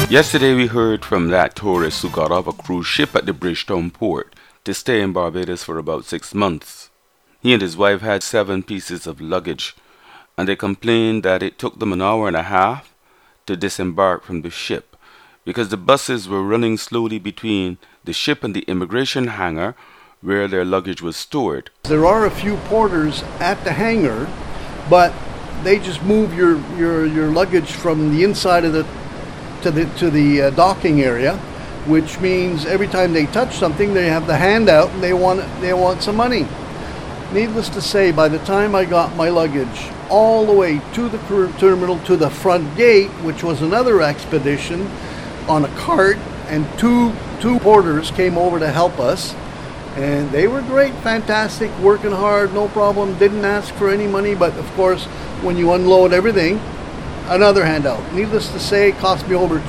Yesterday we heard from that tourist who got off a cruise ship at the Bridgetown port to stay in Barbados for about 6 months. He and his wife had 7 pieces of luggage, and they complained that it took them an hour and a half to disembark from the ship because the buses were running slowly between the ship and the immigration hangar where their luggage was stored. There are a few porters at the hangar, but they just move your luggage from the inside of the to the docking area, which means every time they touch something, they have the hand out and they want some money. Needless to say, by the time I got my luggage all the way to the terminal to the front gate, which was another expedition on a cart, and two porters came over to help us, and they were great, fantastic, working hard, no problem, didn't ask for any money, but of course, when you unload everything, another handout. Needless to say, it cost me over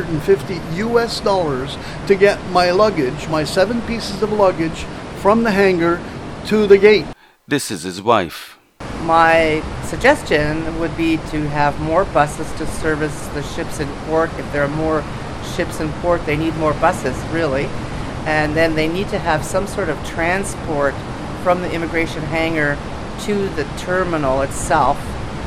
$250 to get my luggage, my 7 pieces of luggage, from the hangar to the gate. This is his wife. My suggestion would be to have more buses to service the ships in port. If there are more ships in port, they need more buses, really. And then they need to have some sort of transport from the immigration hangar to the terminal itself,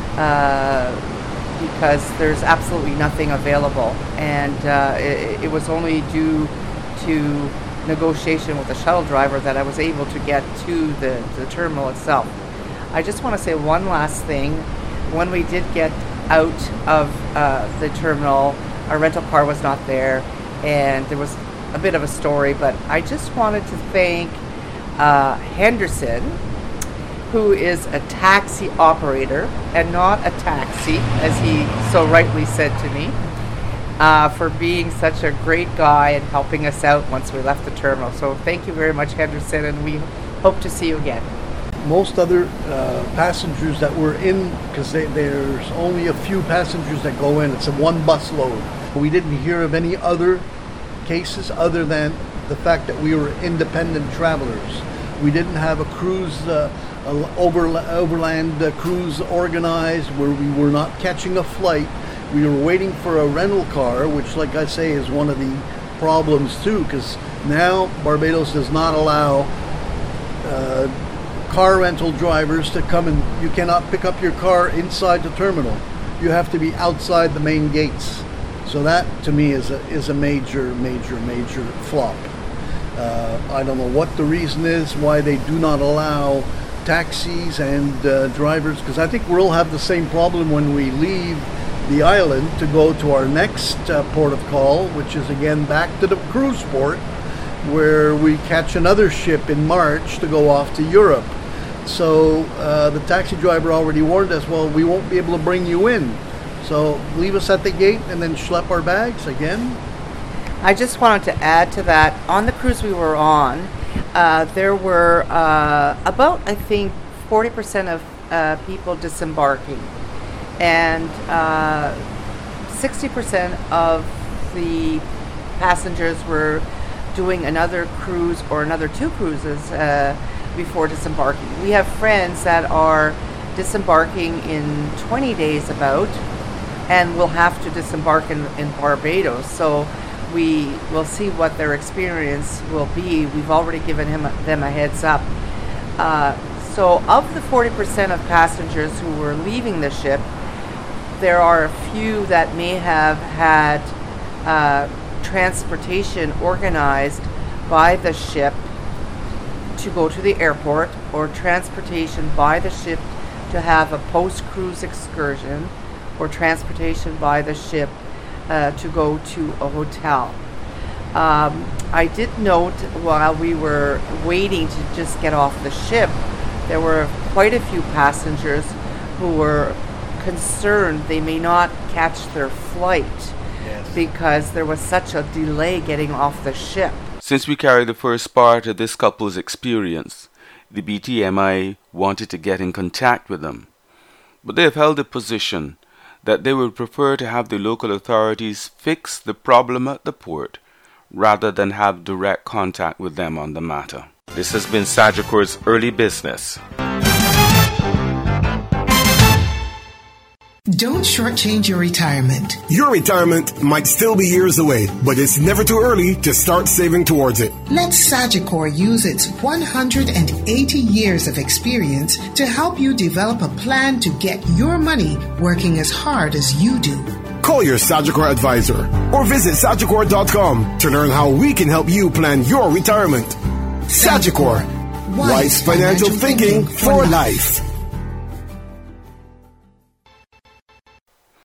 because there's absolutely nothing available. And it was only due to negotiation with the shuttle driver that I was able to get to the terminal itself. I just want to say one last thing. When we did get out of the terminal, our rental car was not there, and there was a bit of a story, but I just wanted to thank Henderson, who is a taxi operator and not a taxi, as he so rightly said to me, for being such a great guy and helping us out once we left the terminal. So thank you very much, Henderson, and we hope to see you again. Most other passengers that were in, because there's only a few passengers that go in, it's a 1 bus load. We didn't hear of any other cases other than the fact that we were independent travelers. We didn't have a cruise, overland cruise organized where we were not catching a flight. We were waiting for a rental car, which, like I say, is one of the problems too, because now Barbados does not allow car rental drivers to come, and you cannot pick up your car inside the terminal. You have to be outside the main gates. So that, to me, is a major flop. I don't know what the reason is why they do not allow taxis and drivers, because I think we'll have the same problem when we leave the island to go to our next port of call, which is again back to the cruise port, where we catch another ship in March to go off to Europe. So the taxi driver already warned us, well, we won't be able to bring you in. So leave us at the gate and then schlep our bags again. I just wanted to add to that. On the cruise we were on, there were about, I think, 40% of people disembarking. And 60% of the passengers were doing another cruise or another 2 cruises before disembarking. We have friends that are disembarking in 20 days about, and will have to disembark in Barbados. So we will see what their experience will be. We've already given them a heads up. So of the 40% of passengers who were leaving the ship, there are a few that may have had transportation organized by the ship to go to the airport, or transportation by the ship to have a post-cruise excursion, or transportation by the ship to go to a hotel. I did note while we were waiting to just get off the ship, there were quite a few passengers who were concerned they may not catch their flight. Yes. Because there was such a delay getting off the ship. Since we carry the first part of this couple's experience, the BTMI wanted to get in contact with them. But they have held a position that they would prefer to have the local authorities fix the problem at the port rather than have direct contact with them on the matter. This has been Sagicor's Early Business. Don't shortchange your retirement. Your retirement might still be years away, but it's never too early to start saving towards it. Let Sagicor use its 180 years of experience to help you develop a plan to get your money working as hard as you do. Call your Sagicor advisor or visit Sagicor.com to learn how we can help you plan your retirement. Sagicor, wise financial thinking for life.